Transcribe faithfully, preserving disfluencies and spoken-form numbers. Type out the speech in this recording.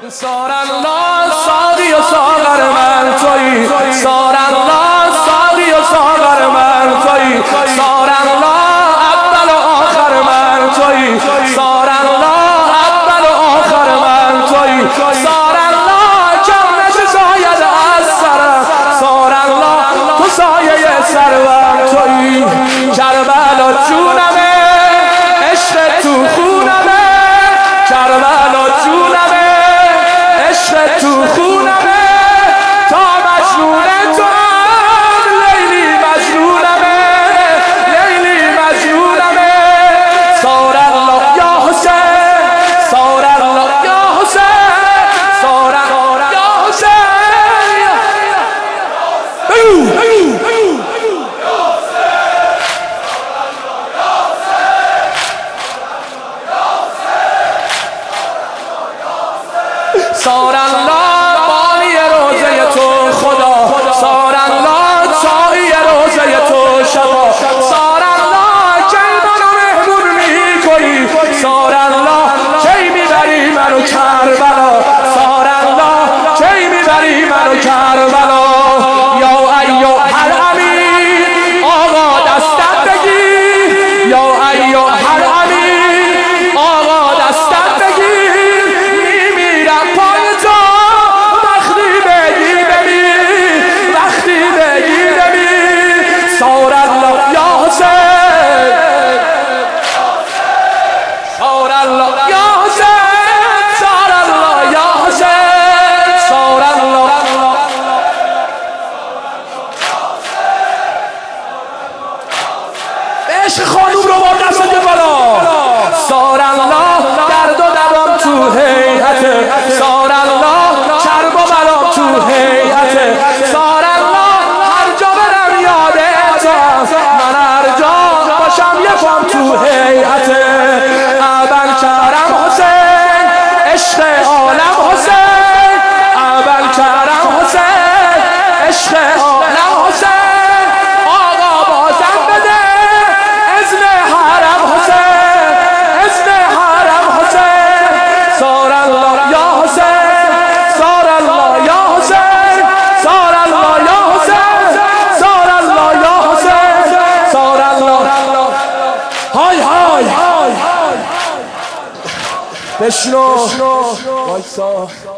سار الله ساقی و ساغر من تویی، سار الله ساقی و ساغر من تویی، سار الله اول و آخر من تویی، سار الله اول و آخر من تویی، سار الله جمعش ساید از سرم، سار الله تو سایه سرم تویی. کربلا جونمه عشق تو خونمه، کربلا جونمه عشق تو خونمه، تا مجنون تو هم لیلی مجنونمه، لیلی مجنونمه. سار الله یا حسین، سار الله یا حسین، سار الله یا حسین. سار الله بانی روزه تو خدا، سار الله چای روزه تو شبا، سار الله کی منو مهمون میکنی، سار الله کی میبری منو کربلا، سار الله کی میبری منو کربلا. یا ایها الامین آقا دستت بگیر، یا ایها الامین آقا دستت بگیر، میمیرم پای تو وقتی بگی ببین، وقتی بگی ببین. سار الله یا حسین، سار الله یا حسین، سار الله یا حسین، سار الله. عشق خانوم رو با دست بالا. سار الله درد و دوام تو هیئته، سار الله چرب و برام تو هیئته، سار الله هر جا برم یادتم، من هر جا باشم یه پام تو هیئته. اول کرم حسین عشق عالم حسین، اول کرم حسین عشق عالم حسین. آقا بازم بده اذن حرم حسین، اذن حرم حسین. سار الله یا حسین، سار الله یا حسین، سار الله یا حسین، سار الله یا حسین، سار الله. های های بشنو وایسا.